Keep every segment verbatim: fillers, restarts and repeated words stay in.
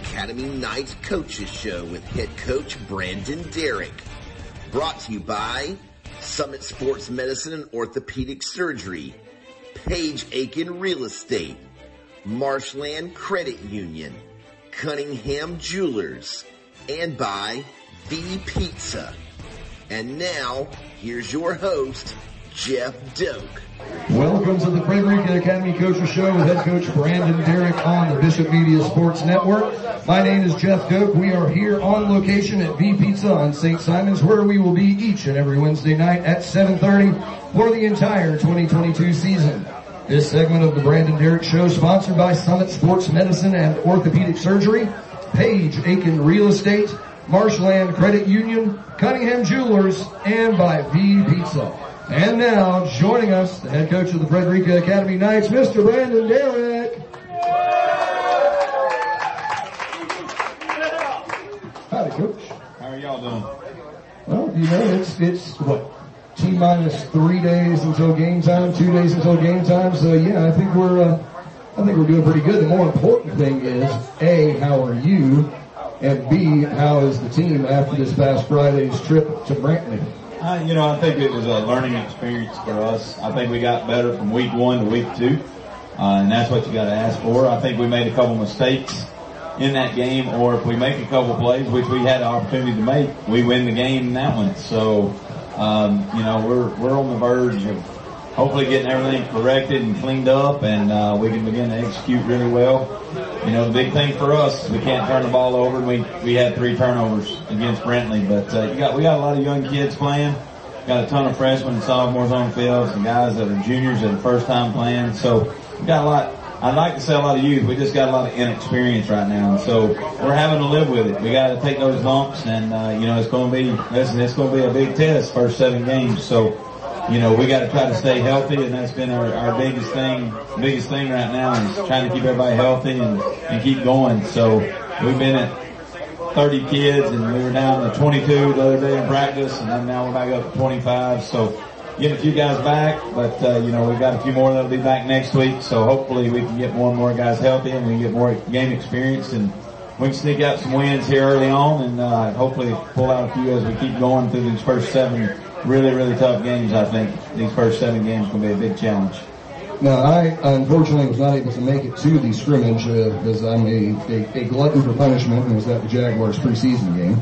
Academy Night Coaches Show with head coach Brandon Derrick. Brought to you by Summit Sports Medicine and Orthopedic Surgery, Page Aiken Real Estate, Marshland Credit Union, Cunningham Jewelers, and by V Pizza. And now, here's your host, Jeff Doak. Welcome to the Frederica Academy Coaches Show with head coach Brandon Derrick on the Bishop Media Sports Network. My name is Jeff Doak. We are here on location at V Pizza on Saint Simons, where we will be each and every Wednesday night at seven thirty for the entire twenty twenty-two season. This segment of the Brandon Derrick Show is sponsored by Summit Sports Medicine and Orthopedic Surgery, Page Aiken Real Estate, Marshland Credit Union, Cunningham Jewelers, and by V Pizza. And now, joining us, the head coach of the Frederica Academy Knights, Mister Brandon Derrick. Howdy, Coach. How are y'all doing? Well, you know, it's, it's what, T-minus three days until game time, two days until game time. So, yeah, I think we're, uh, I think we're doing pretty good. The more important thing is, A, how are you? And B, how is the team after this past Friday's trip to Brantley? Uh, you know, I think it was a learning experience for us. I think we got better from week one to week two, uh, and that's what you got to ask for. I think we made a couple mistakes in that game, or if we make a couple plays, which we had the opportunity to make, we win the game in that one. So, um, you know, we're we're on the verge of hopefully getting everything corrected and cleaned up, and uh, we can begin to execute really well. You know, the big thing for us is we can't turn the ball over. We we had three turnovers against Brantley, but uh, you got we got a lot of young kids playing. Got a ton of freshmen and sophomores on the field, some guys that are juniors that are first time playing. So we got a lot. I'd like to say a lot of youth. We just got a lot of inexperience right now, and so we're having to live with it. We got to take those lumps, and uh, you know it's going to be listen, it's going to be a big test first seven games. So. You know, we got to try to stay healthy, and that's been our, our biggest thing, biggest thing right now is trying to keep everybody healthy and, and keep going. So we've been at thirty kids, and we were down to twenty-two the other day in practice, and then now we're back up to twenty-five. So getting a few guys back, but, uh, you know, we've got a few more that'll be back next week. So hopefully we can get more and more guys healthy, and we can get more game experience, and we can sneak out some wins here early on, and, uh, hopefully pull out a few as we keep going through these first seven really, really tough games. I think these first seven games will be a big challenge. Now, I unfortunately was not able to make it to the scrimmage uh, because I'm a, a, a glutton for punishment, and was at the Jaguars preseason game.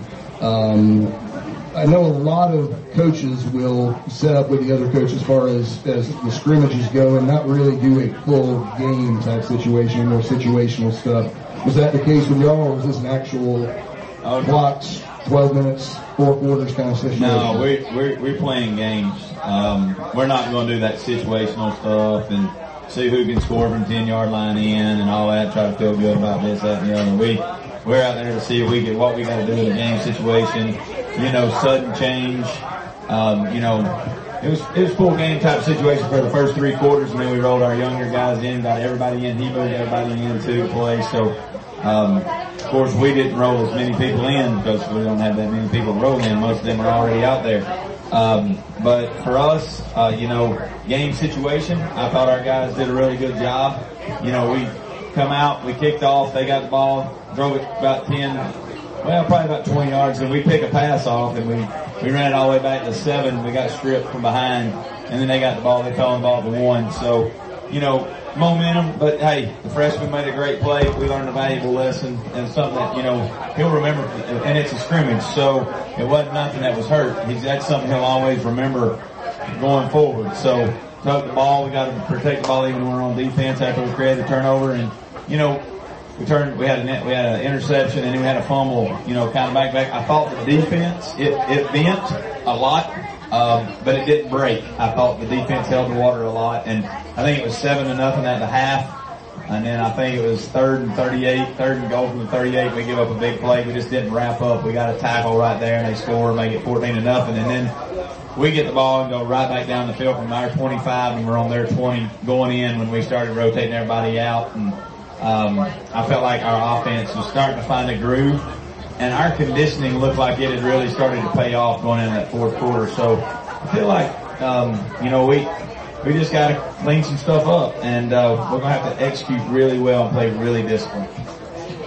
Um, I know a lot of coaches will set up with the other coach as far as, as the scrimmages go and not really do a full game type situation or situational stuff. Was that the case with y'all, or was this an actual uh, blocks, twelve minutes, four quarters kind of situation? No, we, we're, we're playing games. Um, we're not going to do that situational stuff and see who can score from ten yard line in and all that, try to feel good about this, that, and the other. We, we're out there to see if we get what we got to do in the game situation. You know, sudden change. Um, you know, it was, it was full game type situation for the first three quarters, and then we rolled our younger guys in, got everybody in. He moved everybody in to play. So, um, of course, we didn't roll as many people in because we don't have that many people to roll in. Most of them are already out there. Um, but for us, uh, you know, game situation, I thought our guys did a really good job. You know, we come out, we kicked off, they got the ball, drove it about ten, well, probably about twenty yards, and we pick a pass off, and we, we ran it all the way back to seven. We got stripped from behind, and then they got the ball, they fell involved in one. So, you know, momentum, but hey, the freshman made a great play. We learned a valuable lesson and something that, you know, he'll remember, and it's a scrimmage, so it wasn't nothing that was hurt. He's, that's something he'll always remember going forward. So, took the ball, we got to protect the ball even when we're on defense after we created a turnover, and, you know, we turned, we had an, we had an interception, and then we had a fumble, you know, kind of back back. I thought the defense, it, it bent a lot. Um, but it didn't break. I thought the defense held the water a lot, and I think it was seven to nothing at the half. And then I think it was third and thirty-eight, third and goal from the thirty-eight. We give up a big play. We just didn't wrap up. We got a tackle right there, and they score, make it fourteen to nothing. And then we get the ball and go right back down the field from our twenty-five, and we're on their twenty going in when we started rotating everybody out. And um, I felt like our offense was starting to find a groove. And our conditioning looked like it had really started to pay off going into that fourth quarter. So I feel like, um, you know, we we just got to clean some stuff up, and uh, we're going to have to execute really well and play really disciplined.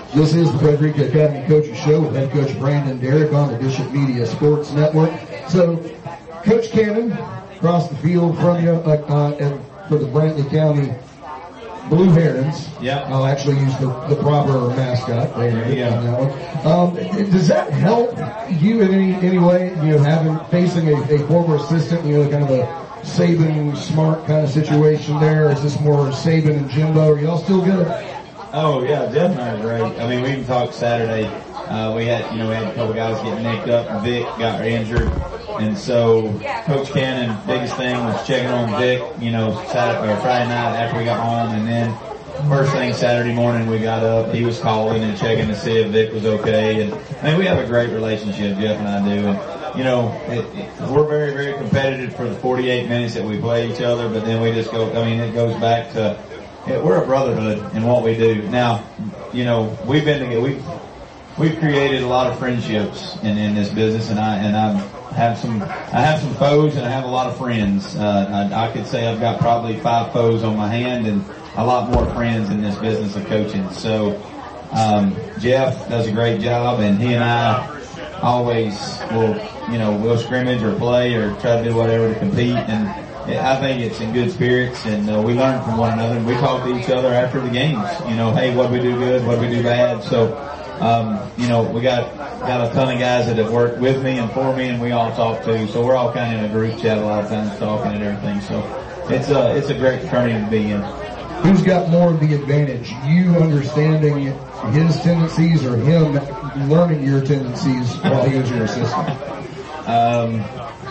This is the Frederica Academy Coaches Show with head coach Brandon Derrick on the Bishop Media Sports Network. So, Coach Cannon, across the field from you, uh, uh, and for the Brantley County Blue Herons. Yeah. I'll actually use the, the proper mascot. There you go. That one. Um, does that help you in any, any way, you know, having, facing a, a former assistant, you know, kind of a Saban smart kind of situation there? Or is this more Saban and Jimbo? Are y'all still good? Oh, yeah, Jeff and I are great. I mean, we even talked Saturday. Uh, we had, you know, we had a couple guys get nicked up. Vic got injured. And so Coach Cannon, biggest thing was checking on Vic, you know, Saturday, or Friday night after we got home. And then first thing Saturday morning we got up, he was calling and checking to see if Vic was okay. And I mean, we have a great relationship, Jeff and I do. And, you know, it, it, we're very, very competitive for the forty-eight minutes that we play each other. But then we just go, I mean, it goes back to, yeah, we're a brotherhood in what we do. Now, you know, we've been together, we've, we've created a lot of friendships in, in this business, and I, and I have some, I have some foes and I have a lot of friends. Uh, I, I could say I've got probably five foes on my hand and a lot more friends in this business of coaching. So, um, Jeff does a great job, and he and I always will, you know, we'll scrimmage or play or try to do whatever to compete. And I think it's in good spirits, and uh, we learn from one another, and we talk to each other after the games. You know, hey, what did we do good? What did we do bad? So, um, you know, we got got a ton of guys that have worked with me and for me, and we all talk too. So we're all kind of in a group chat a lot of times, talking and everything. So it's a it's a great fraternity to be in. Who's got more of the advantage? You understanding his tendencies, or him learning your tendencies while he was your assistant? Um,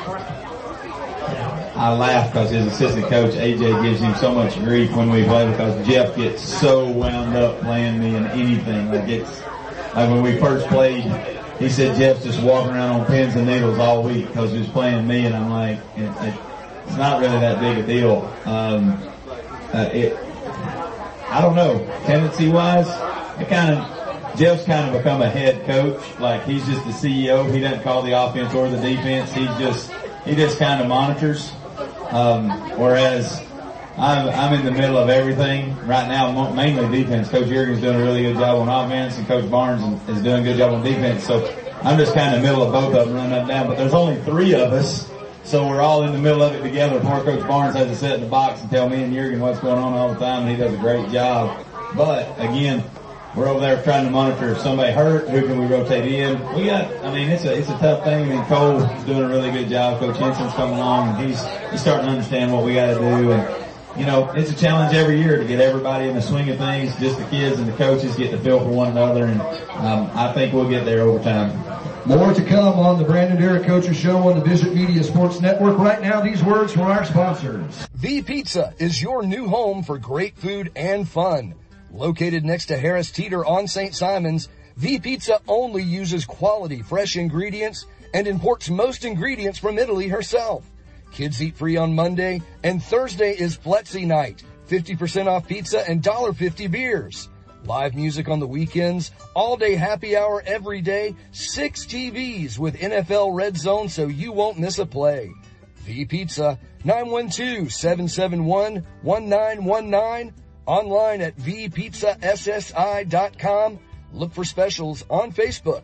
I laugh because his assistant coach, A J, gives him so much grief when we play because Jeff gets so wound up playing me in anything. Like it's, like when we first played, he said Jeff's just walking around on pins and needles all week because he was playing me, and I'm like, it, it, it's not really that big a deal. Um, uh, it, I don't know, tendency wise, it kind of, Jeff's kind of become a head coach. Like he's just the C E O. He doesn't call the offense or the defense. He just, he just kind of monitors. Um, whereas I'm, I'm in the middle of everything right now, mainly defense. Coach Jurgen's doing a really good job on offense, and Coach Barnes is doing a good job on defense. So I'm just kind of middle of both of them, running up and down. But there's only three of us, so we're all in the middle of it together. Poor Coach Barnes has to sit in the box and tell me and Jurgen what's going on all the time, and he does a great job. But again, we're over there trying to monitor if somebody hurt, who can we rotate in. We got, I mean, it's a, it's a tough thing. I mean, Cole's doing a really good job. Coach Henson's coming along, and he's, he's starting to understand what we got to do. And, you know, it's a challenge every year to get everybody in the swing of things. Just the kids and the coaches get to feel for one another, and, um, I think we'll get there over time. More to come on the Brandon Derrick Coaches Show on the Bishop Media Sports Network. Right now, these words from our sponsors. V-Pizza is your new home for great food and fun. Located next to Harris Teeter on Saint Simons, V-Pizza only uses quality, fresh ingredients and imports most ingredients from Italy herself. Kids eat free on Monday, and Thursday is Flexi Night, fifty percent off pizza and one dollar fifty beers. Live music on the weekends, all-day happy hour every day, six T Vs with N F L Red Zone so you won't miss a play. V-Pizza, nine one two, seven seven one, one nine one nine. Online at v pizza s s i dot com. Look for specials on Facebook.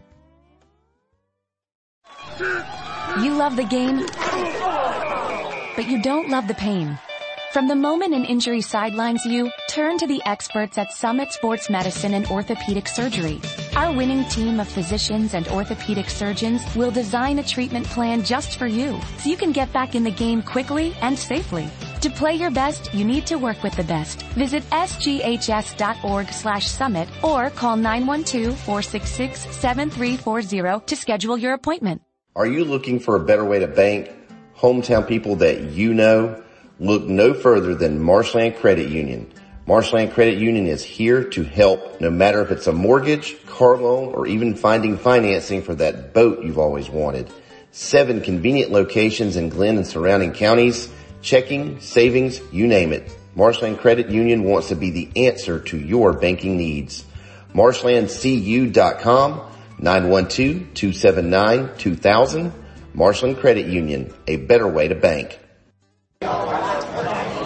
You love the game, but you don't love the pain. From the moment an injury sidelines you, turn to the experts at Summit Sports Medicine and Orthopedic Surgery. Our winning team of physicians and orthopedic surgeons will design a treatment plan just for you, so you can get back in the game quickly and safely. To play your best, you need to work with the best. Visit s g h s dot org slash summit or call nine one two, four six six, seven three four zero to schedule your appointment. Are you looking for a better way to bank? Hometown people that you know? Look no further than Marshland Credit Union. Marshland Credit Union is here to help, no matter if it's a mortgage, car loan, or even finding financing for that boat you've always wanted. Seven convenient locations in Glenn and surrounding counties. Checking, savings, you name it. Marshland Credit Union wants to be the answer to your banking needs. marshland c u dot com, nine one two, two seven nine, two thousand. Marshland Credit Union, a better way to bank.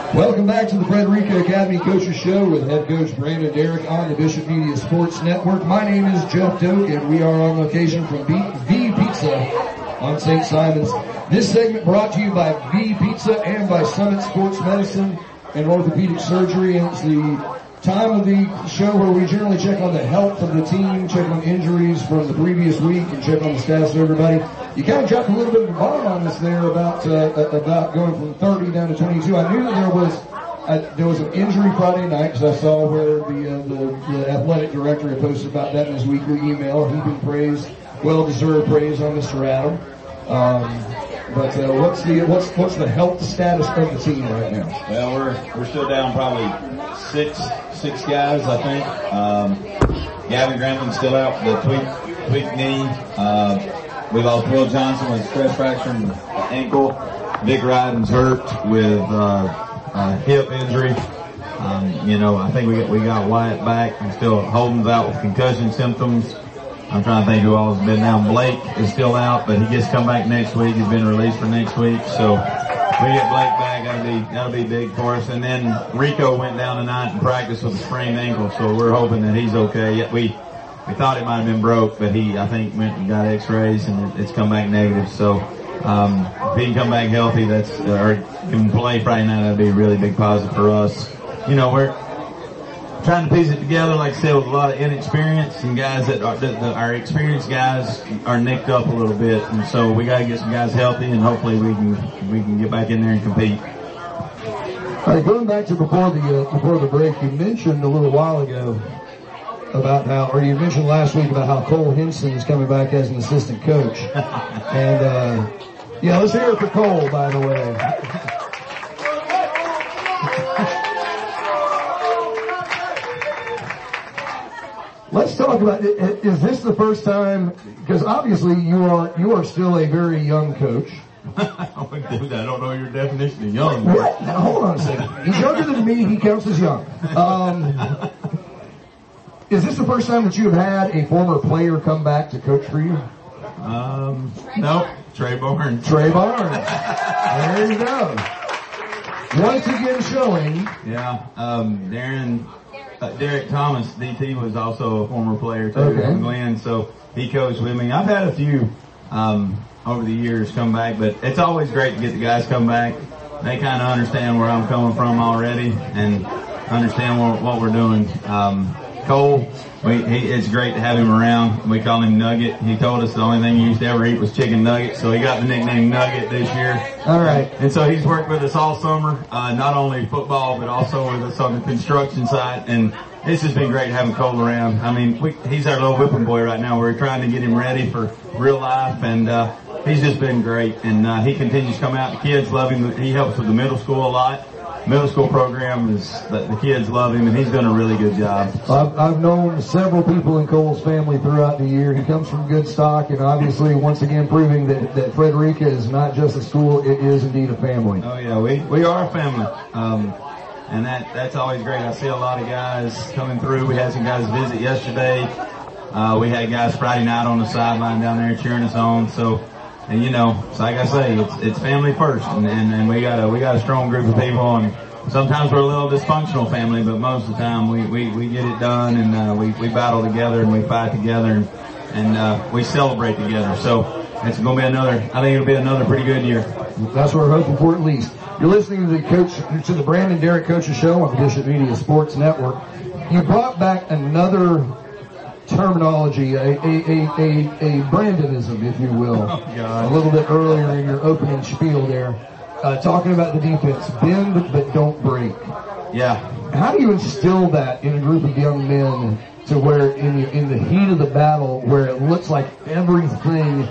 Welcome back to the Frederica Academy Coaches Show with head coach Brandon Derrick on the Bishop Media Sports Network. My name is Jeff Doak, and we are on location from V Pizza on Saint Simons. This segment brought to you by V Pizza and by Summit Sports Medicine and Orthopedic Surgery. And it's the time of the show where we generally check on the health of the team, check on injuries from the previous week, and check on the status of everybody. You kind of dropped a little bit of a bomb on us there about uh, about going from thirty down to twenty-two. I knew that there was uh, there was an injury Friday night because I saw where the, uh, the the athletic director had posted about that in his weekly email, heaping praise, well-deserved praise on Mister Adam. Um, but uh, what's the what's what's the health status of the team right now? Well, we're we're still down probably six six guys, I think. Um, Gavin Grantland's still out with the tweak tweak knee. Uh, We lost Will Johnson with a stress fracture in the ankle. Vic Ryden's hurt with uh, a hip injury. Um, you know, I think we got, we got Wyatt back. And still Holden's out with concussion symptoms. I'm trying to think who all has been down. Blake is still out, but he gets to come back next week. He's been released for next week. So we get Blake back. That'll be that'll be big for us. And then Rico went down tonight in practice with a sprained ankle. So we're hoping that he's okay. We. We thought it might have been broke, but he, I think, went and got x-rays and it, it's come back negative. So, um, if he can come back healthy, that's, uh, or can play Friday night, that'd be a really big positive for us. You know, we're trying to piece it together, like I said, with a lot of inexperience and guys that are, that, that our experienced guys are nicked up a little bit. And so we gotta get some guys healthy and hopefully we can, we can get back in there and compete. All right, going back to before the, uh, before the break, you mentioned a little while ago about how, or you mentioned last week about how Cole Henson is coming back as an assistant coach. And, uh, yeah, let's hear it for Cole, by the way. Let's talk about, is this the first time, because obviously you are, you are still a very young coach. Dude, I don't know your definition of young. What? Now, hold on a second. He's younger than me, he counts as young. Um, Is this the first time that you have had a former player come back to coach for you? Um, nope. Trey Barnes. Trey Barnes. There you go. Once again showing. Yeah. Um, Darren, uh, Derek Thomas, D T, was also a former player too okay. from Glenn, so he coached with me. I've had a few, um, over the years come back, but it's always great to get the guys come back. They kind of understand where I'm coming from already and understand what, what we're doing. Um, Cole, we, he, it's great to have him around. We call him Nugget. He told us the only thing he used to ever eat was chicken nuggets, so he got the nickname Nugget this year. All right. And so he's worked with us all summer, uh, not only football, but also with us on the construction side. And it's just been great having Cole around. I mean, we, he's our little whipping boy right now. We're trying to get him ready for real life, and uh, he's just been great. And uh, he continues to come out. The kids love him. He helps with the middle school a lot. Middle school program is, the, the kids love him, and he's done a really good job. I've, I've known several people in Cole's family throughout the year. He comes from good stock, and obviously, once again, proving that, that Frederica is not just a school, it is indeed a family. Oh yeah, we, we are a family. Um, and that, that's always great. I see a lot of guys coming through. We had some guys visit yesterday. Uh, we had guys Friday night on the sideline down there cheering us on, so. And you know, so like I say, it's it's family first, and, and and we got a we got a strong group of people, and sometimes we're a little dysfunctional family, but most of the time we we we get it done, and uh, we we battle together and we fight together, and and uh, we celebrate together. So it's going to be another. I think it'll be another pretty good year. That's what we're hoping for, at least. You're listening to the coach to the Brandon Derrick Coaches Show on the Bishop Media Sports Network. You brought back another terminology, a, a, a, a, a Brandonism, if you will, oh, God. a little bit earlier in your opening spiel there, uh, talking about the defense, bend but don't break. Yeah. How do you instill that in a group of young men to where in, in the heat of the battle, where it looks like everything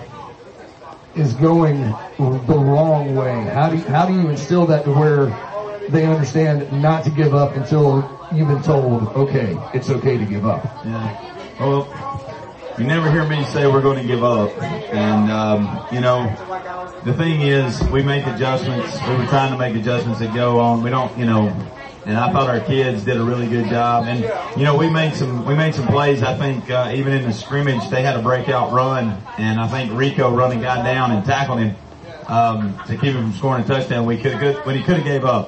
is going the wrong way? How do you, how do you instill that to where they understand not to give up until you've been told, okay, it's okay to give up? Yeah. Well, you never hear me say we're going to give up. And, um, you know, the thing is, we make adjustments. We were trying to make adjustments that go on. We don't, you know, and I thought our kids did a really good job. And, you know, we made some, we made some plays. I think, uh, even in the scrimmage, they had a breakout run. And I think Rico run a guy down and tackled him, um, to keep him from scoring a touchdown. We could have, when he could have gave up.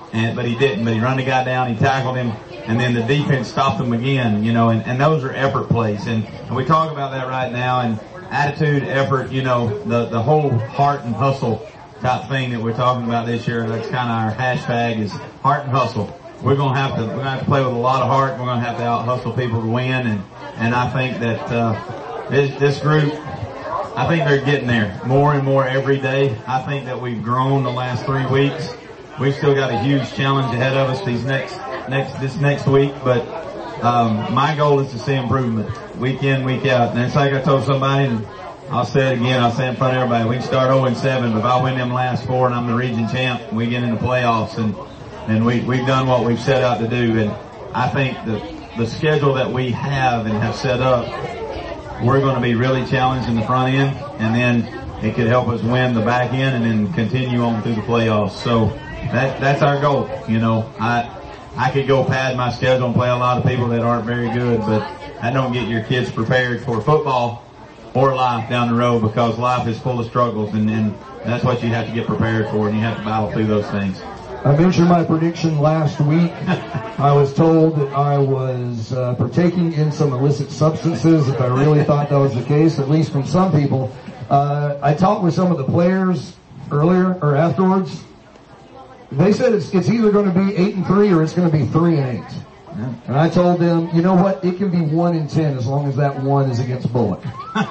and but he didn't. But he run the guy down, he tackled him, and then the defense stopped him again, you know, and, and those are effort plays. And, and we talk about that right now, and attitude, effort, you know, the, the whole heart and hustle type thing that we're talking about this year. That's kind of our hashtag is heart and hustle. We're going to have to, we're going to have to play with a lot of heart. We're going to have to out hustle people to win. And, and I think that, uh, this, this group, I think they're getting there more and more every day. I think that we've grown the last three weeks. We've still got a huge challenge ahead of us these next, next, this next week, but, um, my goal is to see improvement week in, week out. And it's like I told somebody, and I'll say it again, I'll say it in front of everybody, we can start oh and seven, but if I win them last four and I'm the region champ, and we get into playoffs, and, and we, we've done what we've set out to do. And I think that the schedule that we have and have set up, we're going to be really challenged in the front end, and then it could help us win the back end and then continue on through the playoffs. So that, that's our goal. You know, I, I could go pad my schedule and play a lot of people that aren't very good, but I don't get your kids prepared for football or life down the road, because life is full of struggles, and, and that's what you have to get prepared for, and you have to battle through those things. I mentioned my prediction last week. I was told that I was uh, partaking in some illicit substances, if I really thought that was the case, at least from some people. Uh, I talked with some of the players earlier or afterwards. They said it's, it's either going to be eight and three or it's going to be three and eight. Yeah. And I told them, you know what? It can be one and ten as long as that one is against Bullock.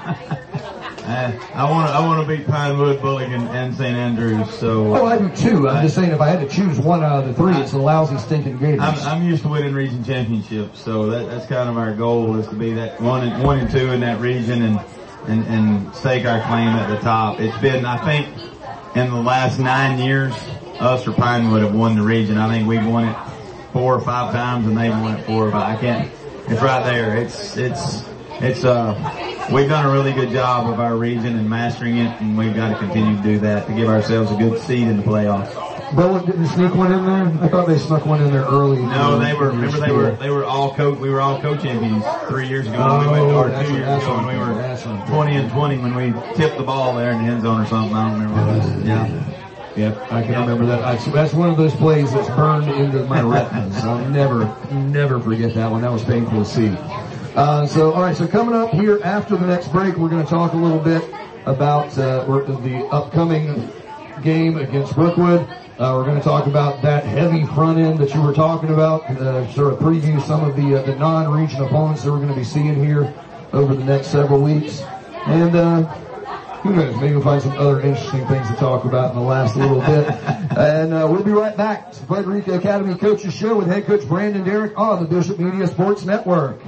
Uh, I want to, I want to beat Pinewood, Bullock, and, and Saint Andrews. So. Oh, I do too. I'm just saying, if I had to choose one out of the three, it's the lousy, stinking Gators. I'm, I'm used to winning region championships, so that, that's kind of our goal, is to be that one and one and two in that region, and and and stake our claim at the top. It's been, I think, in the last nine years, us or Pinewood have won the region. I think we've won it four or five times, and they've won it four or five. I can't. It's right there. It's it's. It's, uh, we've done a really good job of our region and mastering it, and we've got to continue to do that to give ourselves a good seed in the playoffs. Bullock didn't sneak one in there? I thought they snuck one in there early. No, they were, remember they were, they were all co, we were all co-champions three years ago, oh, when we went, or two years ago when we were twenty and twenty when we tipped the ball there in the end zone or something. I don't remember what it was. Yeah. Yep, I can yeah. remember that. I, that's one of those plays that's burned into my retinas. I'll never, never forget that one. That was painful to see. Uh, so, all right, so coming up here after the next break, we're going to talk a little bit about uh, the upcoming game against Brookwood. Uh, we're going to talk about that heavy front end that you were talking about, uh, sort of preview some of the, uh, the non-region opponents that we're going to be seeing here over the next several weeks. And, uh, who knows, maybe we'll find some other interesting things to talk about in the last little bit. And uh, we'll be right back to Frederica Academy Coaches Show with head coach Brandon Derrick on the Bishop Media Sports Network.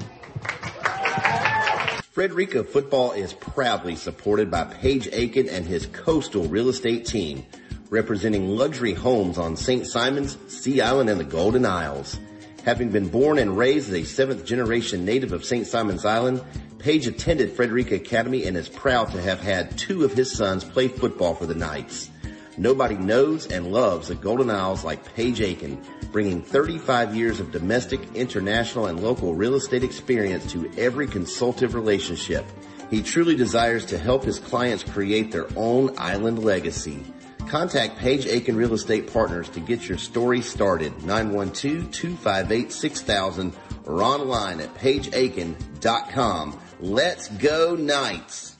Frederica football is proudly supported by Paige Aiken and his coastal real estate team, representing luxury homes on Saint Simons, Sea Island, and the Golden Isles. Having been born and raised as a seventh generation native of Saint Simons Island, Paige attended Frederica Academy and is proud to have had two of his sons play football for the Knights. Nobody knows and loves the Golden Isles like Paige Aiken, bringing thirty-five years of domestic, international, and local real estate experience to every consultative relationship. He truly desires to help his clients create their own island legacy. Contact Paige Aiken Real Estate Partners to get your story started, nine one two, two five eight, six thousand, or online at paige aiken dot com. Let's go Knights!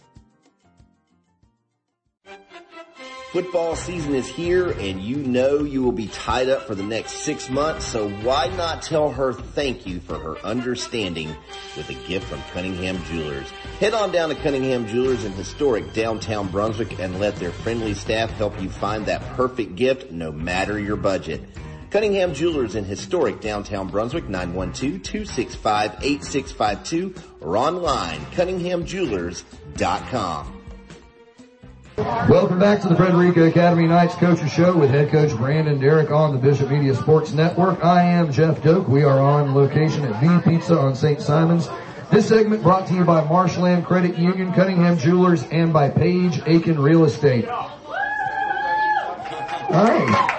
Football season is here, and you know you will be tied up for the next six months, so why not tell her thank you for her understanding with a gift from Cunningham Jewelers. Head on down to Cunningham Jewelers in historic downtown Brunswick and let their friendly staff help you find that perfect gift no matter your budget. Cunningham Jewelers in historic downtown Brunswick, nine one two, two six five, eight six five two, or online, cunningham jewelers dot com. Welcome back to the Frederica Academy Knights Coaches Show with head coach Brandon Derrick on the Bishop Media Sports Network. I am Jeff Doak. We are on location at V Pizza on Saint Simons. This segment brought to you by Marshland Credit Union, Cunningham Jewelers, and by Paige Aiken Real Estate. All right.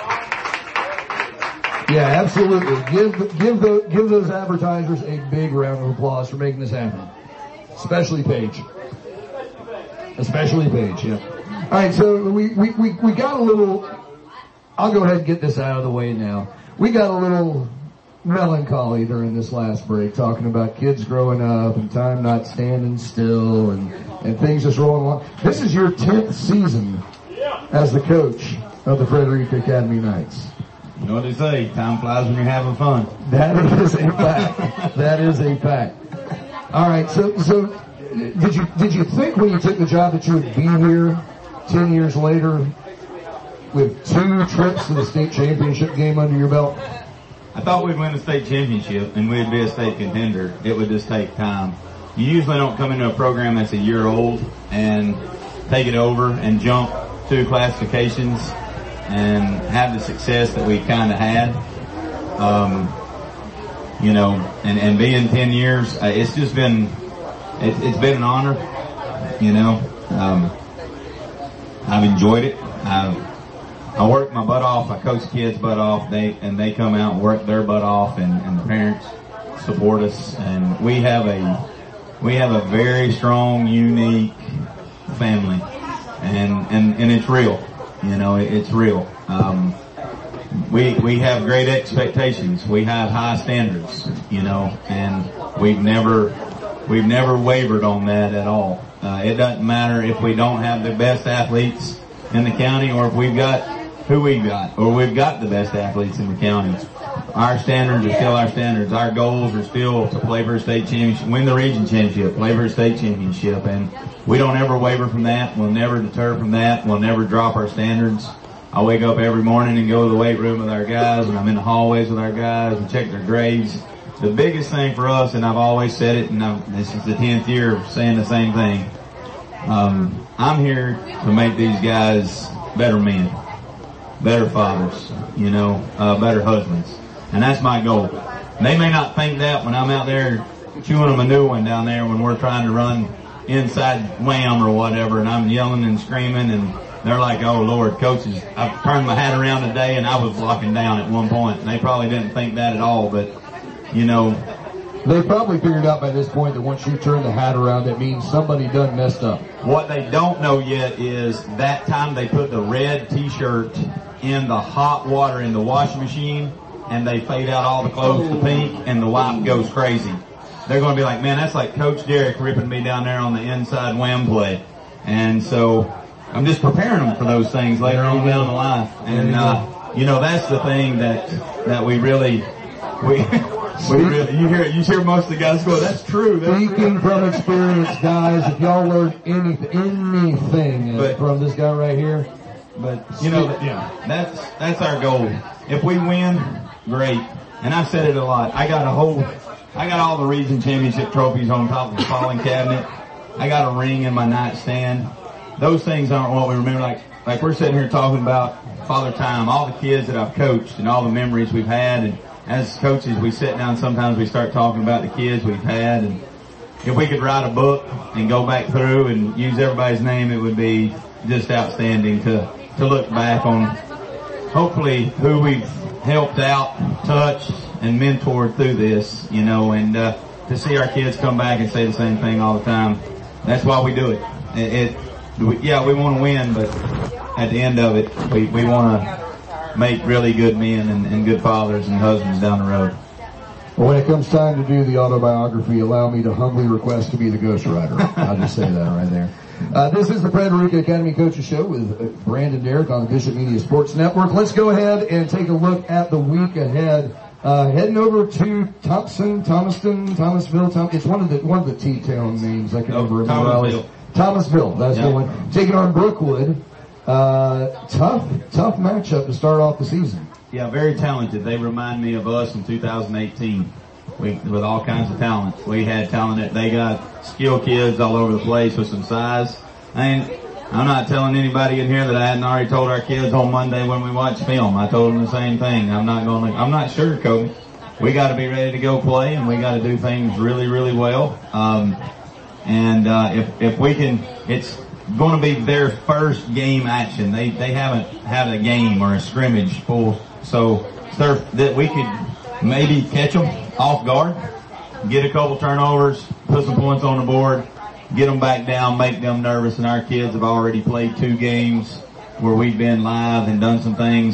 Yeah, absolutely. Give give the, give those advertisers a big round of applause for making this happen. Especially Paige. Especially Paige, yeah. All right, so we, we, we, we got a little I'll go ahead and get this out of the way now. We got a little melancholy during this last break, talking about kids growing up and time not standing still and, and things just rolling along. This is your tenth season as the coach of the Frederica Academy Knights. You know what they say, time flies when you're having fun. That is a fact. That is a fact. All right, so so did you did you think when you took the job that you would be here ten years later with two trips to the state championship game under your belt? I thought we'd win the state championship and we'd be a state contender. It would just take time. You usually don't come into a program that's a year old and take it over and jump two classifications and have the success that we kind of had. Um, you know, and, and being ten years, uh, it's just been, it, it's been an honor, you know. Um, I've enjoyed it. I've, I work my butt off. I coach kids butt off. They and they come out and work their butt off, and, and the parents support us. And we have a we have a very strong, unique family, and and and it's real. You know, it, it's real. Um, we we have great expectations. We have high standards. You know, and we've never we've never wavered on that at all. Uh, it doesn't matter if we don't have the best athletes in the county, or if we've got who we've got, or we've got the best athletes in the county. Our standards are still our standards. Our goals are still to play for a state championship, win the region championship, play for a state championship, and we don't ever waver from that. We'll never deter from that. We'll never drop our standards. I wake up every morning and go to the weight room with our guys, and I'm in the hallways with our guys and check their grades. The biggest thing for us, and I've always said it, and I'm, this is the tenth year of saying the same thing, um, I'm here to make these guys better men, better fathers, you know, uh, better husbands. And that's my goal. They may not think that when I'm out there chewing them a new one down there when we're trying to run inside wham or whatever, and I'm yelling and screaming, and they're like, oh Lord, coaches, I've turned my hat around today and I was blocking down at one point. And they probably didn't think that at all, but, you know. They probably figured out by this point that once you turn the hat around, it means somebody done messed up. What they don't know yet is that time they put the red t-shirt in the hot water in the washing machine, and they fade out all the clothes to pink, and the wife goes crazy. They're going to be like, man, that's like Coach Derrick ripping me down there on the inside wham play. And so I'm just preparing them for those things later on down the line. And, uh, you know, that's the thing that, that we really, we, we really, you hear, you hear most of the guys go, that's true. That's Speaking true. from experience, guys, if y'all learned anything, anything But, from this guy right here, But, you know, yeah, that's, that's our goal. If we win, great. And I've said it a lot. I got a whole, I got all the region championship trophies on top of the filing cabinet. I got a ring in my nightstand. Those things aren't what we remember. Like, like we're sitting here talking about Father Time, all the kids that I've coached and all the memories we've had. And as coaches, we sit down, sometimes we start talking about the kids we've had. And if we could write a book and go back through and use everybody's name, it would be just outstanding to, to look back on hopefully who we've helped out, touched, and mentored through this, you know, and uh, to see our kids come back and say the same thing all the time. That's why we do it. It, it we, yeah, we want to win, but at the end of it, we, we want to make really good men and, and good fathers and husbands down the road. Well, when it comes time to do the autobiography, allow me to humbly request to be the ghostwriter. I'll just say that right there. Uh, this is the Frederica Academy Coaches Show with Brandon Derrick on the Bishop Media Sports Network. Let's go ahead and take a look at the week ahead. Uh, heading over to Thompson, Thomaston, Thomasville. Tom, it's one of the one of the T-town names. I can Oh, remember. Thomasville. Thomasville. That's Yeah. the one. Taking on Brookwood. Uh, tough, tough matchup to start off the season. Yeah, very talented. They remind me of us in two thousand eighteen. We, with all kinds of talent. We had talent that they got skilled kids all over the place with some size. And I'm not telling anybody in here that I hadn't already told our kids on Monday when we watched film. I told them the same thing. I'm not going to, I'm not sugarcoating. We got to be ready to go play, and we got to do things really, really well. Um, and, uh, if, if we can, it's going to be their first game action. They, they haven't had a game or a scrimmage full. So, that we could maybe catch them off guard, get a couple turnovers, put some points on the board, get them back down, make them nervous. And our kids have already played two games where we've been live and done some things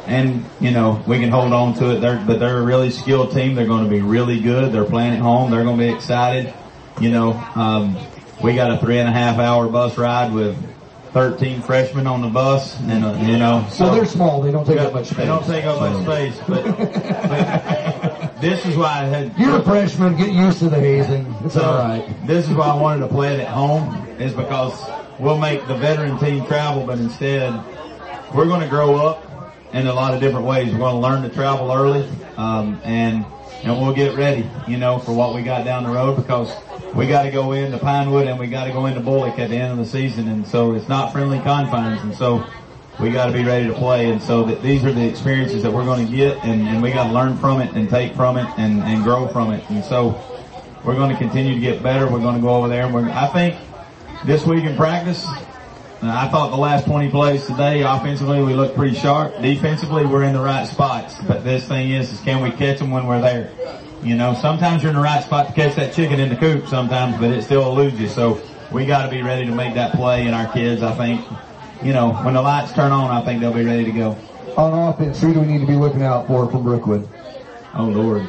and, you know, we can hold on to it. They're, but they're a really skilled team. They're going to be really good. They're playing at home. They're going to be excited. You know, um, we got a three and a half hour bus ride with thirteen freshmen on the bus, and uh, you know, so, so they're small. They don't take up much space. They don't take up much space, but, but this is why I had. You're a freshman. Get used to the hazing. It's so all right. This is why I wanted to play it at home, is because we'll make the veteran team travel, but instead we're going to grow up in a lot of different ways. We're going to learn to travel early, um, and and we'll get ready, you know, for what we got down the road, because we got to go into Pinewood and we got to go into Bullock at the end of the season, and so it's not friendly confines, and so we got to be ready to play, and so that these are the experiences that we're going to get, and, and we got to learn from it and take from it and, and grow from it, and so we're going to continue to get better. We're going to go over there, and we're, I think this week in practice, I thought the last twenty plays today, offensively, we looked pretty sharp. Defensively, we're in the right spots. But this thing is, is can we catch them when we're there? You know, sometimes you're in the right spot to catch that chicken in the coop sometimes, but it still eludes you. So we got to be ready to make that play. And our kids, I think, you know, when the lights turn on, I think they'll be ready to go. On offense, who do we need to be looking out for from Brookwood? Oh, Lord.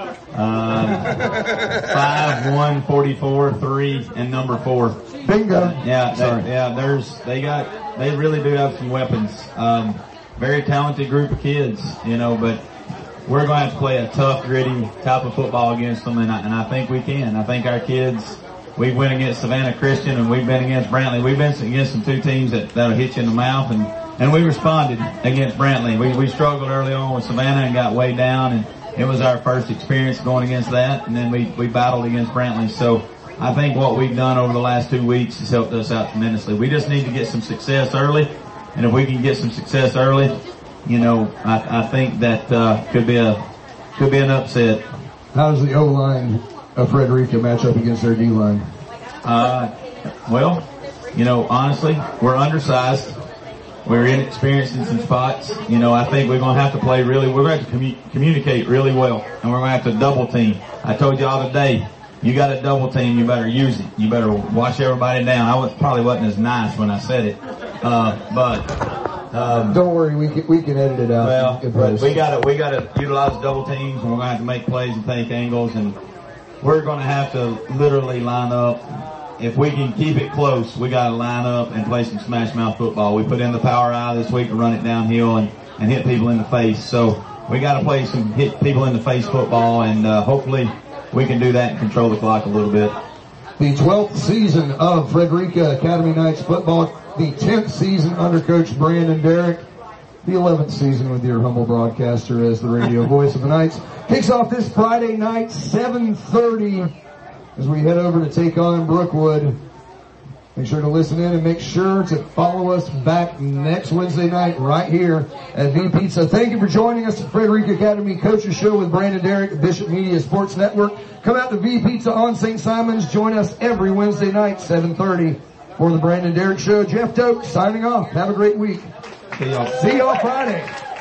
Uh, five, one, forty-four, three, and number four. Bingo. Yeah, Sorry. they, yeah, there's, they got, they really do have some weapons. Um, very talented group of kids, you know, but we're going to have to play a tough, gritty type of football against them, and I, and I think we can. I think our kids, we went against Savannah Christian and we've been against Brantley. We've been against some two teams that, that'll hit you in the mouth, and, and we responded against Brantley. We, we struggled early on with Savannah and got way down, and it was our first experience going against that, and then we, we battled against Brantley. So I think what we've done over the last two weeks has helped us out tremendously. We just need to get some success early, and if we can get some success early, you know, I, I think that uh, could be a could be an upset. How does the O line of Frederica match up against their D line? Uh, well, you know, honestly, we're undersized. We're inexperienced in some spots. You know, I think we're going to have to play really, we're going to have to commu- communicate really well, and we're going to have to double team. I told you all today, you got a double team, you better use it. You better watch everybody down. I was, probably wasn't as nice when I said it, uh, but, um, don't worry, we can, we can edit it out. Well, but we got to, we got to utilize double teams, and we're going to have to make plays and take angles, and we're going to have to literally line up. If we can keep it close, we got to line up and play some smash mouth football. We put in the power eye this week to run it downhill and, and hit people in the face. So we got to play some hit people in the face football, and uh, hopefully we can do that and control the clock a little bit. The twelfth season of Frederica Academy Knights football, the tenth season under Coach Brandon Derrick, the eleventh season with your humble broadcaster as the radio voice of the Knights, kicks off this Friday night, seven thirty. As we head over to take on Brookwood. Make sure to listen in and make sure to follow us back next Wednesday night right here at V Pizza. Thank you for joining us at Frederica Academy Coaches Show with Brandon Derrick, Bishop Media Sports Network. Come out to V Pizza on Saint Simons. Join us every Wednesday night, seven thirty, for the Brandon Derrick Show. Jeff Doak signing off. Have a great week. See y'all. See y'all Friday.